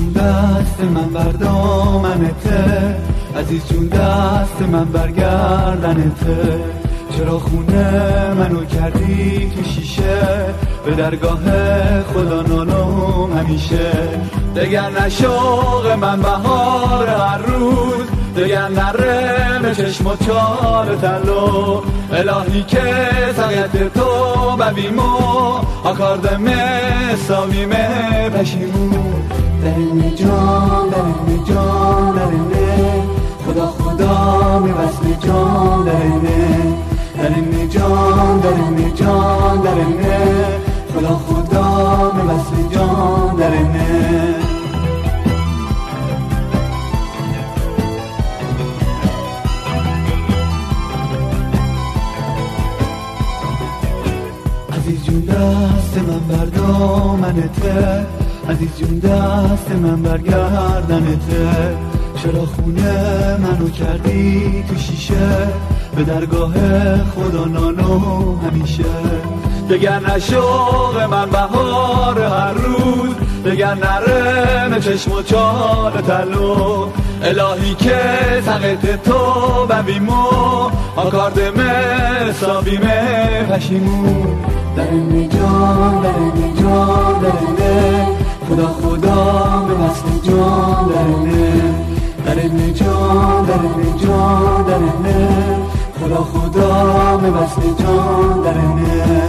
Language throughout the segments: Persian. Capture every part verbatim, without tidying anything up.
جون دست من بر دامنته، عزیز جون دست من برگردنته. چرا خونه منو کردی تو شیشه، به درگاه خدا نالم همیشه. دگر نشوق من بهار هر روز، دگر نرم چشم و چار تلو. الهی که سقیت تو ببیمو، آکاردمه ساویمه پشیمون. درنه جان درنه جان درنه، خدا خدا میوسته جان درنه. درنه جان درنه جان درنه، خدا خدا میوسته جان درنه. عزیز جون دست من بر دامنته، عزیز جون دست من برگردنته. چرا خونه منو کردی تو شیشه، به درگاه خدا نالو همیشه. دگر نشوق من بهار هر روز، دگر نرم چشم و چار تلو. الهی که سقیت تو ببیمو، آکاردمه ساویمه پشیمون. درنه جان درنه جان درنه، خدا خدا به وصل جان درنه. درنه جان درنه جان درنه، خدا خدا به وصل جان درنه.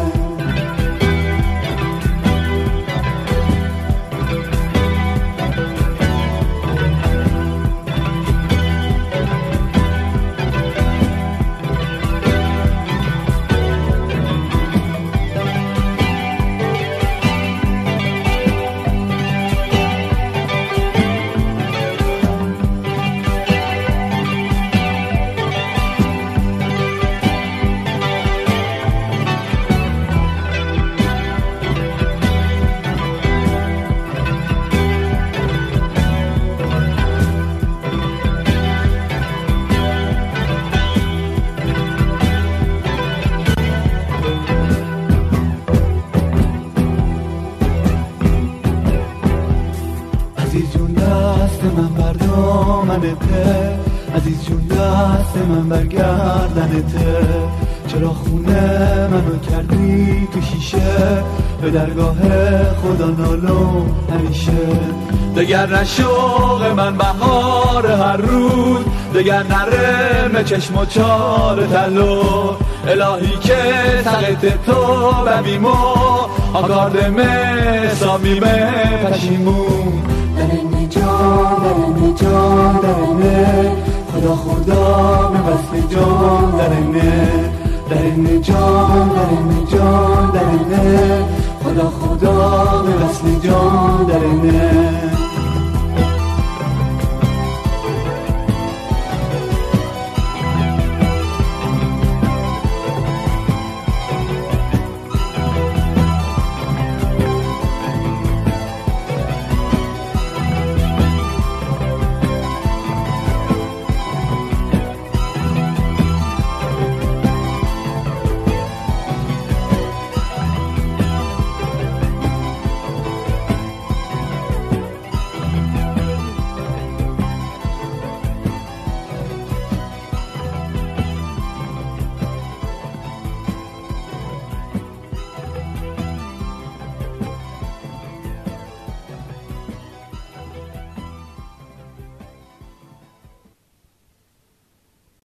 عزیز جون دست من بر دامنته، عزیز جون دست من برگردنته. چرا خونه منو کردی تو شیشه، به درگاه خدا نالو همیشه. دگر نشوق من بهار هر روز، دگر نرم چشم و چار تلو. الهی که سقیت تو ببیمو، آکاردمه ساویمه پشیمون. درنه جان درنه جان درنه، خدا خدا به وصل جان درنه. درنه جان درنه جان درنه، خدا خدا به وصل جان درنه.